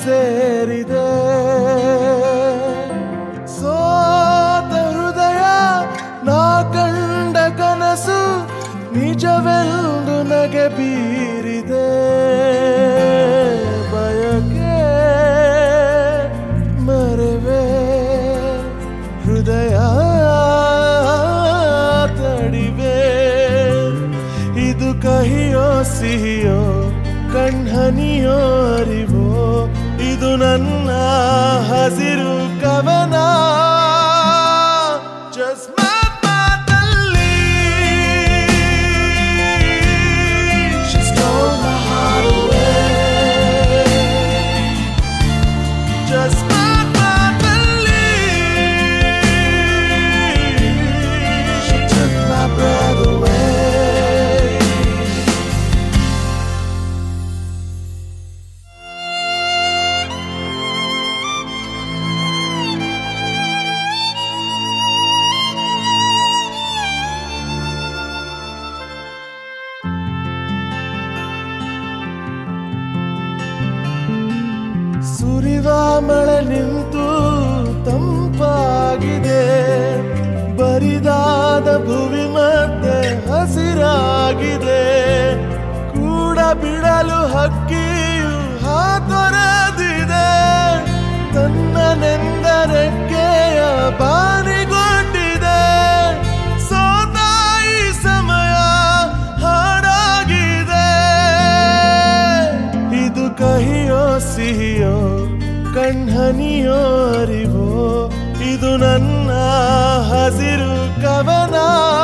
ಸೇರಿದೆ. ಸೋತ ಹೃದಯ ನಾ ಕಂಡ ಕನಸು ನಿಜವೆಂದು ನಗೆ ಬೀರಿದೆ. ಬಯಕೆ ಮರೆವೆ ಹೃದಯ ತಡಿವೆ. ಇದು ಕಹಿಯೋ ಸಿಹಿಯೋ ಕಣ್ಹನಿಯೋ ಅರಿವೋ, ಇದು ನನ್ನ ಹಸಿರು ಕವನ. Just ಮಾತಲ್ಲಿ She stole my heart away. Just ಮಾತಲ್ಲಿ She took my breath away. ಸುರಿವ ಮಳೆ ನಿಂತು ತಂಪಾಗಿದೆ. ಬರಿದಾದ ಭುವಿ ಮತ್ತೆ ಹಸಿರಾಗಿದೆ. ಕೂಡ ಬಿಡಲು ಹಕ್ಕಿಯು ಹಾತೊರೆದಿದೆ. ತನ್ನ ನೆಂದರೆಕ್ಕೆಯ ಬಾನಿಗೊಡ್ಡಿದೆ. ಸೋತಾಯಿ ಸಮಯ ಹಾಡಾಗಿದೆ. ಇದು ಕಹಿಯೋ ಸಿಹಿಯೋ ಕಣ್ಹನಿಯೋ ಅರಿವೋ, ಇದು ನನ್ನ ಹಸಿರು ಕವನ.